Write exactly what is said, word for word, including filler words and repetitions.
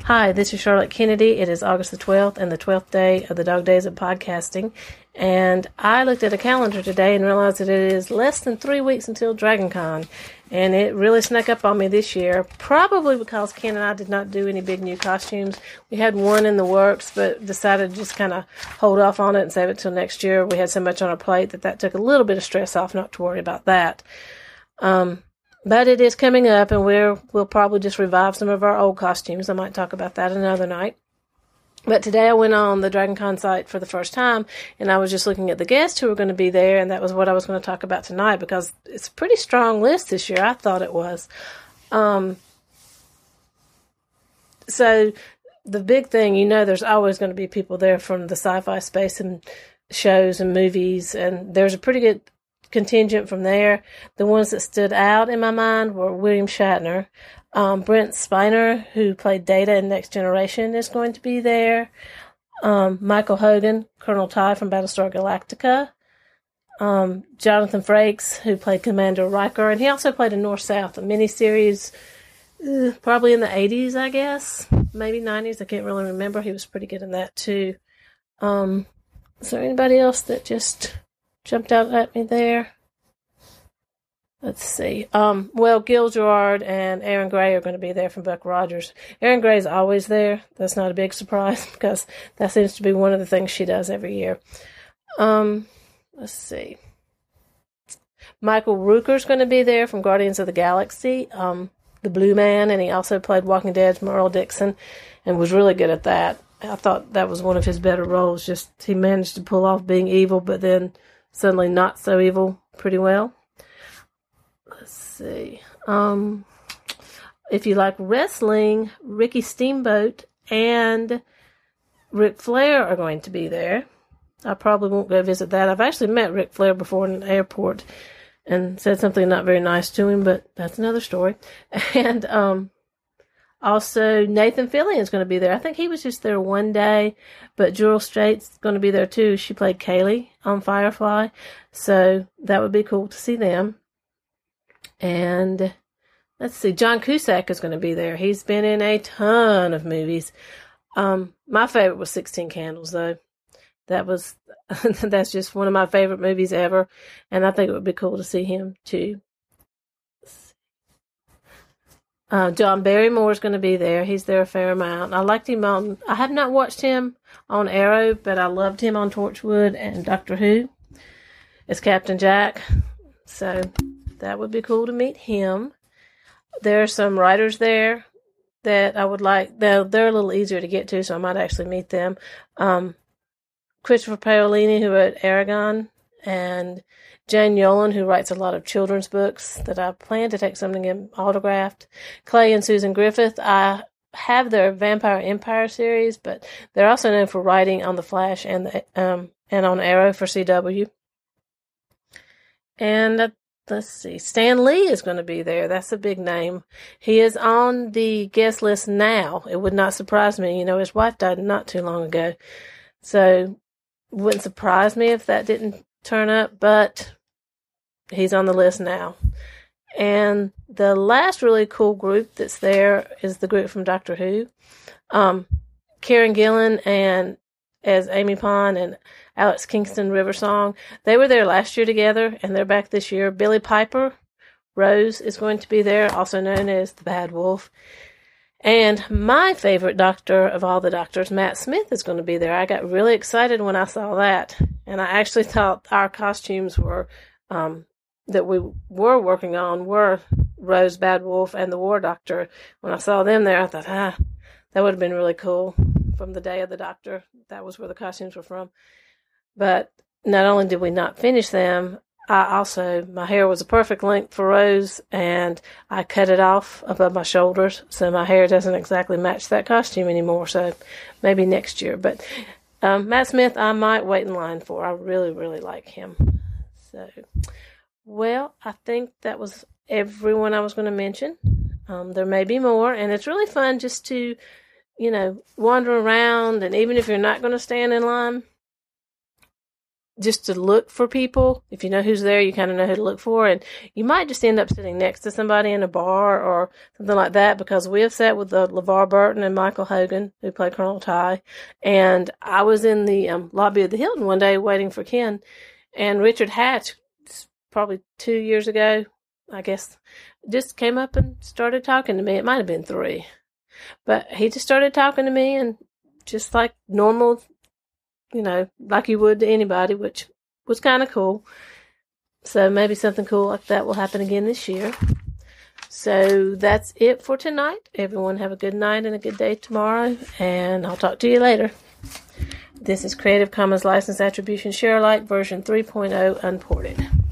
Hi, this is Charlotte Kennedy. It is August the twelfth and the twelfth day of the Dog Days of Podcasting. And I looked at a calendar today and realized that it is less than three weeks until DragonCon. And it really snuck up on me this year, probably because Ken and I did not do any big new costumes. We had one in the works, but decided to just kind of hold off on it and save it till next year. We had so much on our plate that that took a little bit of stress off, not to worry about that. Um... But it is coming up, and we're, we'll probably just revive some of our old costumes. I might talk about that another night. But today I went on the DragonCon site for the first time, and I was just looking at the guests who were going to be there, and that was what I was going to talk about tonight, because it's a pretty strong list this year. I thought it was. Um, so the big thing, you know, there's always going to be people there from the sci-fi space and shows and movies, and there's a pretty good contingent from there. The ones that stood out in my mind were William Shatner. Um, Brent Spiner, who played Data in Next Generation, is going to be there. Um, Michael Hogan, Colonel Ty from Battlestar Galactica. Um, Jonathan Frakes, who played Commander Riker. And he also played in North-South, a miniseries, uh, probably in the eighties, I guess. Maybe nineties. I can't really remember. He was pretty good in that, too. Um, is there anybody else that just jumped out at me there? Let's see. Um, well, Gil Gerard and Aaron Gray are going to be there from Buck Rogers. Aaron Gray's always there. That's not a big surprise because that seems to be one of the things she does every year. Um, let's see. Michael Rooker's going to be there from Guardians of the Galaxy, um, the Blue Man, and he also played Walking Dead's Merle Dixon and was really good at that. I thought that was one of his better roles. Just he managed to pull off being evil, but then suddenly not so evil pretty well. Let's see. Um, if you like wrestling, Ricky Steamboat and Ric Flair are going to be there. I probably won't go visit that. I've actually met Ric Flair before in an airport and said something not very nice to him, but that's another story. And um, also Nathan Fillion is going to be there. I think he was just there one day, but Jewel Strait's going to be there too. She played Kaylee on Firefly, so that would be cool to see them. And let's see, John Cusack is going to be there. He's been in a ton of movies. Um, my favorite was sixteen Candles, though. That was that's just one of my favorite movies ever, and I think it would be cool to see him too. Uh, John Barrymore is going to be there. He's there a fair amount. I liked him on, I have not watched him on Arrow, but I loved him on Torchwood and Doctor Who as Captain Jack. So that would be cool to meet him. There are some writers there that I would like. They're, they're a little easier to get to, so I might actually meet them. Um, Christopher Paolini, who wrote Aragon, and Jane Yolen, who writes a lot of children's books that I plan to take something in autographed. Clay and Susan Griffith. I have their Vampire Empire series, but they're also known for writing on The Flash and the, um and on Arrow for C W. And uh, let's see, Stan Lee is going to be there. That's a big name. He is on the guest list now. It would not surprise me. You know, his wife died not too long ago, so it wouldn't surprise me if that didn't turn up, but he's on the list now. And the last really cool group that's there is the group from Doctor Who. Um, Karen Gillan and as Amy Pond and Alex Kingston Riversong. They were there last year together, and they're back this year. Billy Piper Rose is going to be there, also known as the Bad Wolf. And my favorite doctor of all the doctors, Matt Smith, is going to be there. I got really excited when I saw that. And I actually thought our costumes were, um, that we were working on were Rose, Bad Wolf, and the War Doctor. When I saw them there, I thought, ah, that would have been really cool from the Day of the Doctor. That was where the costumes were from. But not only did we not finish them, I also, my hair was a perfect length for Rose, and I cut it off above my shoulders, so my hair doesn't exactly match that costume anymore, so maybe next year. But um, Matt Smith, I might wait in line for. I really, really like him. So, well, I think that was everyone I was going to mention. Um, there may be more, and it's really fun just to, you know, wander around, and even if you're not going to stand in line, just to look for people. If you know who's there, you kind of know who to look for. And you might just end up sitting next to somebody in a bar or something like that, because we have sat with the LeVar Burton and Michael Hogan, who played Colonel Ty. And I was in the um, lobby of the Hilton one day waiting for Ken. And Richard Hatch, probably two years ago, I guess, just came up and started talking to me. It might have been three. But he just started talking to me, and just like normal, you know, like you would to anybody, which was kind of cool. So maybe something cool like that will happen again this year. So that's it for tonight. Everyone have a good night and a good day tomorrow, and I'll talk to you later. This is Creative Commons License Attribution Share Alike version three point oh Unported.